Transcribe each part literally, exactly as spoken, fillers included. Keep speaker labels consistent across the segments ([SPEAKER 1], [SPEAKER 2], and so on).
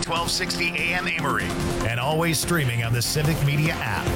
[SPEAKER 1] twelve sixty A M Amory. And always streaming on the Civic Media app.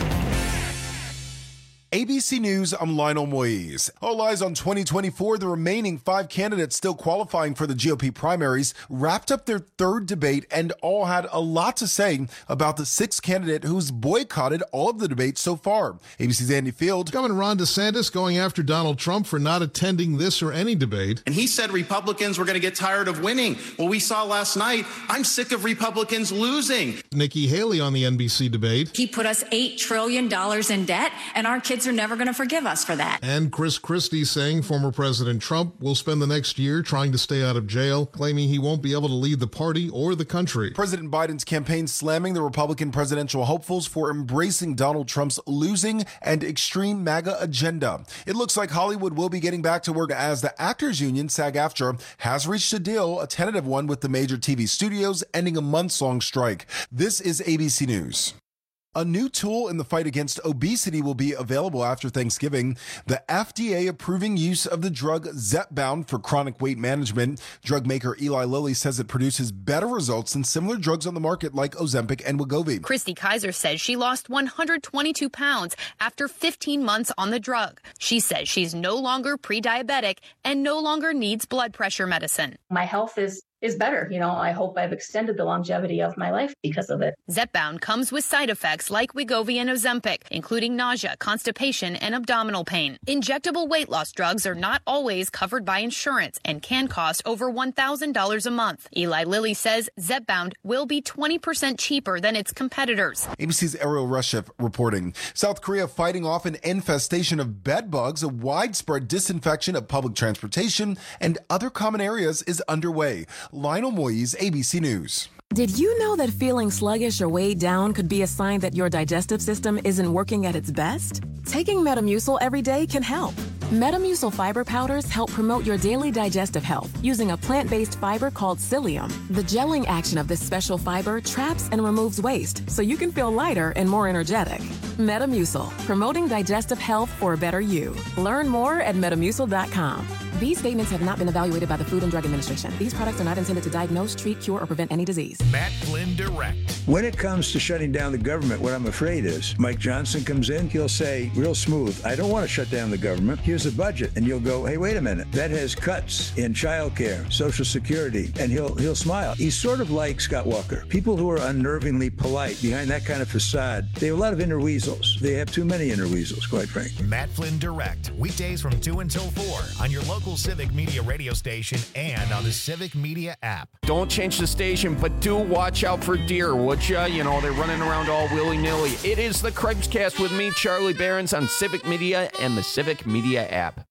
[SPEAKER 2] A B C News, I'm Lionel Moise. All eyes on twenty twenty-four. The remaining five candidates still qualifying for the G O P primaries wrapped up their third debate and all had a lot to say about the sixth candidate who's boycotted all of the debates so far. A B C's Andy Field.
[SPEAKER 3] Governor Ron DeSantis going after Donald Trump for not attending this or any debate.
[SPEAKER 4] And he said Republicans were going to get tired of winning. Well, we saw last night, I'm sick of Republicans losing.
[SPEAKER 3] Nikki Haley on the N B C debate.
[SPEAKER 5] He put us eight trillion dollars in debt, and our kids are never going to forgive us for that.
[SPEAKER 3] And Chris Christie saying former President Trump will spend the next year trying to stay out of jail, claiming he won't be able to lead the party or the country.
[SPEAKER 2] President Biden's campaign slamming the Republican presidential hopefuls for embracing Donald Trump's losing and extreme MAGA agenda. It looks like Hollywood will be getting back to work as the Actors Union, SAG-AFTRA, has reached a deal, a tentative one with the major T V studios, ending a months-long strike. This is A B C News. A new tool in the fight against obesity will be available after Thanksgiving. The F D A approving use of the drug Zepbound for chronic weight management. Drug maker Eli Lilly says it produces better results than similar drugs on the market like Ozempic and Wegovy.
[SPEAKER 6] Christy Kaiser says she lost one hundred twenty-two pounds after fifteen months on the drug. She says she's no longer pre-diabetic and no longer needs blood pressure medicine.
[SPEAKER 7] My health is is better. You know, I hope I've extended the longevity of my life because of it.
[SPEAKER 6] Zepbound comes with side effects like Wegovy and Ozempic, including nausea, constipation, and abdominal pain. Injectable weight loss drugs are not always covered by insurance and can cost over one thousand dollars a month. Eli Lilly says Zepbound will be twenty percent cheaper than its competitors.
[SPEAKER 2] A B C's Ariel Reshef reporting. South Korea fighting off an infestation of bed bugs. A widespread disinfection of public transportation and other common areas is underway. Lionel Moise, A B C News.
[SPEAKER 8] Did you know that feeling sluggish or weighed down could be a sign that your digestive system isn't working at its best? Taking Metamucil every day can help. Metamucil fiber powders help promote your daily digestive health using a plant-based fiber called psyllium. The gelling action of this special fiber traps and removes waste so you can feel lighter and more energetic. Metamucil, promoting digestive health for a better you. Learn more at metamucil dot com. These statements have not been evaluated by the Food and Drug Administration. These products are not intended to diagnose, treat, cure, or prevent any disease.
[SPEAKER 1] Matt Flynn Direct.
[SPEAKER 9] When it comes to shutting down the government, what I'm afraid is Mike Johnson comes in, he'll say real smooth, I don't want to shut down the government. Here's a budget. And you'll go, hey, wait a minute. That has cuts in childcare, Social Security. And he'll he'll smile. He's sort of like Scott Walker. People who are unnervingly polite behind that kind of facade, they have a lot of inner weasels. They have too many inner weasels, quite frankly.
[SPEAKER 1] Matt Flynn Direct. Weekdays from two until four on your local Civic Media radio station and on the Civic Media app.
[SPEAKER 10] Don't change the station, but do watch out for deer, would ya? You know, they're running around all willy-nilly. It is the Craig's Cast with me, Charlie Behrens, on Civic Media and the Civic Media app.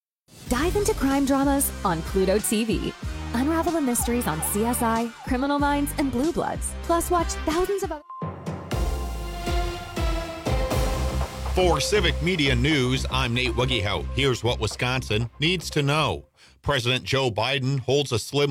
[SPEAKER 11] Dive into crime dramas on Pluto T V. Unravel the mysteries on C S I, Criminal Minds, and Blue Bloods. Plus, watch thousands of other...
[SPEAKER 12] For Civic Media News, I'm Nate Wuggehout. Here's what Wisconsin needs to know. President Joe Biden holds a slim